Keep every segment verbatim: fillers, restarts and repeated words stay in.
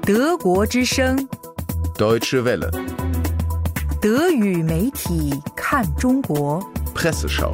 德国之声 Deutsche Welle 德语媒体看中国 Presseschau。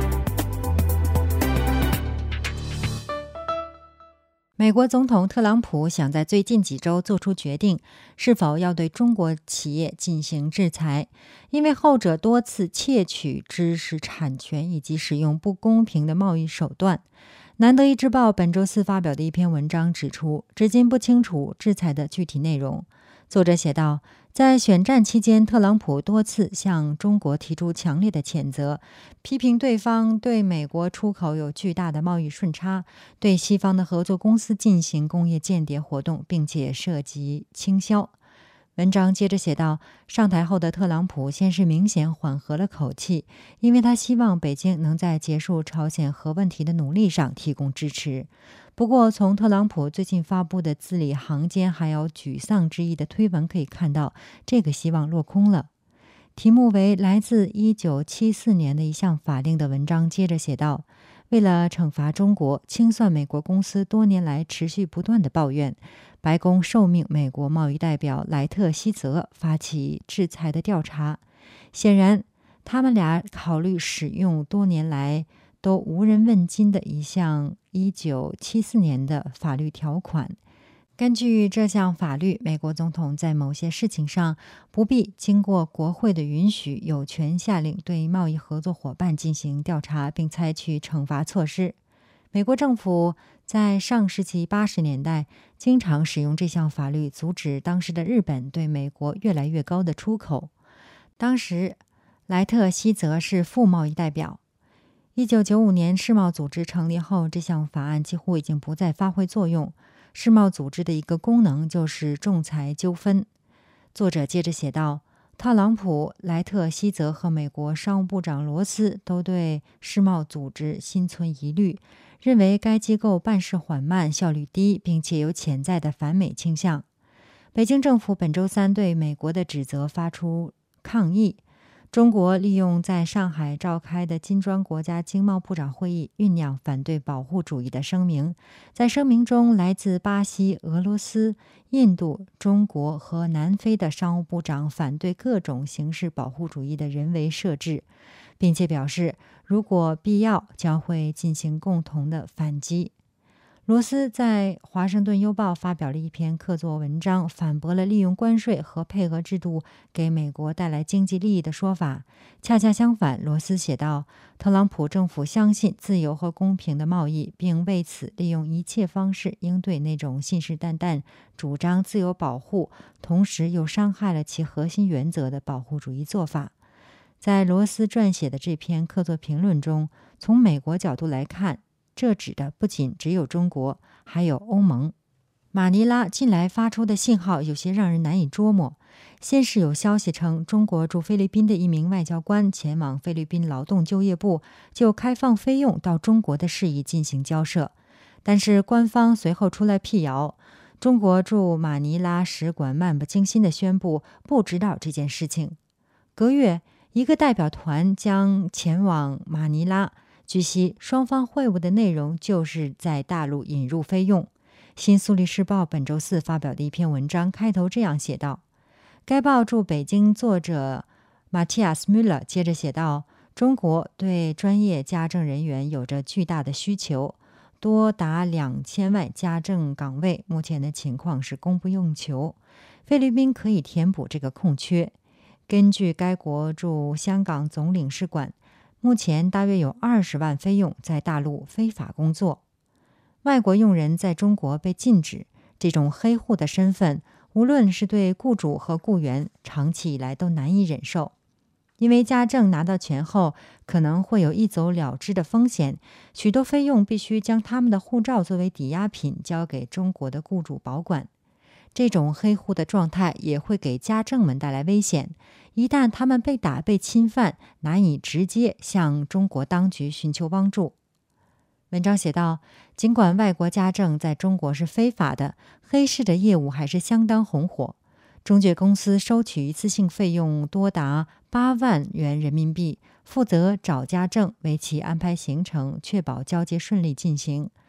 美国总统特朗普想在最近几周做出决定，是否要对中国企业进行制裁，因为后者多次窃取知识产权以及使用不公平的贸易手段。南德意志报本周四发表的一篇文章指出，至今不清楚制裁的具体内容。作者写道，在选战期间，特朗普多次向中国提出强烈的谴责，批评对方对美国出口有巨大的贸易顺差，对西方的合作公司进行工业间谍活动，并且涉及倾销。文章接着写道，上台后的特朗普先是明显缓和了口气，因为他希望北京能在结束朝鲜核问题的努力上提供支持。不过，从特朗普最近发布的字里行间还有沮丧之意的推文可以看到，这个希望落空了。题目为来自一九七四年的一项法令的文章接着写道，为了惩罚中国，清算美国公司多年来持续不断的抱怨，白宫受命美国贸易代表莱特希泽发起制裁的调查。显然，他们俩考虑使用多年来都无人问津的一项一九七四年的法律条款。根据这项法律，美国总统在某些事情上不必经过国会的允许，有权下令对贸易合作伙伴进行调查，并采取惩罚措施。美国政府在上世纪八十年代经常使用这项法律，阻止当时的日本对美国越来越高的出口。当时，莱特希泽是副贸易代表。一九九五年世贸组织成立后，这项法案几乎已经不再发挥作用。世贸组织的一个功能就是仲裁纠纷。作者接着写道，特朗普、莱特希泽和美国商务部长罗斯都对世贸组织心存疑虑，认为该机构办事缓慢、效率低，并且有潜在的反美倾向。北京政府本周三对美国的指责发出抗议。中国利用在上海召开的金砖国家经贸部长会议，酝酿反对保护主义的声明。在声明中，来自巴西、俄罗斯、印度、中国和南非的商务部长反对各种形式保护主义的人为设置，并且表示，如果必要，将会进行共同的反击。罗斯在《华盛顿邮报》发表了一篇客座文章，反驳了利用关税和配额制度给美国带来经济利益的说法。恰恰相反，罗斯写道，特朗普政府相信自由和公平的贸易，并为此利用一切方式应对那种信誓旦旦主张自由保护，同时又伤害了其核心原则的保护主义做法。在罗斯撰写的这篇客座评论中，从美国角度来看，这指的不仅只有中国，还有欧盟。马尼拉近来发出的信号有些让人难以捉摸。先是有消息称，中国驻菲律宾的一名外交官前往菲律宾劳动就业部，就开放菲佣到中国的事宜进行交涉。但是官方随后出来辟谣，中国驻马尼拉使馆漫不经心地宣布不知道这件事情。隔月，一个代表团将前往马尼拉，据悉，双方会晤的内容就是在大陆引入菲佣。新苏黎世报本周四发表的一篇文章开头这样写道，该报驻北京作者 Matthias Müller 接着写道，中国对专业家政人员有着巨大的需求，多达两千万家政岗位，目前的情况是供不应求，菲律宾可以填补这个空缺。根据该国驻香港总领事馆，目前大约有二十万菲佣在大陆非法工作。外国佣人在中国被禁止，这种黑户的身份，无论是对雇主和雇员，长期以来都难以忍受。因为家政拿到钱后，可能会有一走了之的风险，许多菲佣必须将他们的护照作为抵押品交给中国的雇主保管。这种黑户的状态也会给家政们带来危险，一旦他们被打、被侵犯，难以直接向中国当局寻求帮助。文章写道，尽管外国家政在中国是非法的，黑市的业务还是相当红火。中介公司收取一次性费用多达八万元人民币，负责找家政，为其安排行程，确保交接顺利进行。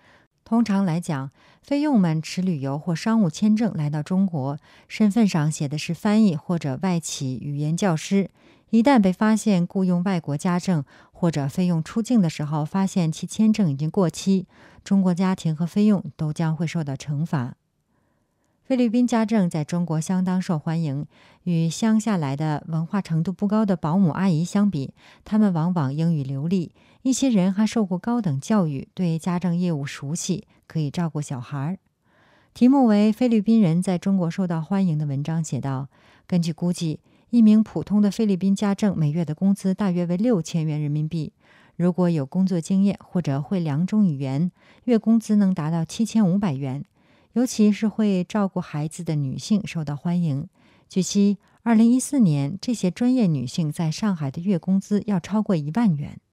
通常来讲，菲佣们持旅游或商务签证来到中国，身份上写的是翻译或者外企语言教师。一旦被发现雇佣外国家政，或者菲佣出境的时候发现其签证已经过期，中国家庭和菲佣都将会受到惩罚。菲律宾家政在中国相当受欢迎，与乡下来的文化程度不高的保姆阿姨相比，他们往往英语流利，一些人还受过高等教育，对家政业务熟悉，可以照顾小孩。题目为《菲律宾人在中国受到欢迎》的文章写道，根据估计，一名普通的菲律宾家政每月的工资大约为六千元人民币，如果有工作经验或者会两种语言，月工资能达到七千五百元。尤其是会照顾孩子的女性受到欢迎。据悉，二零一四年这些专业女性在上海的月工资要超过一万元。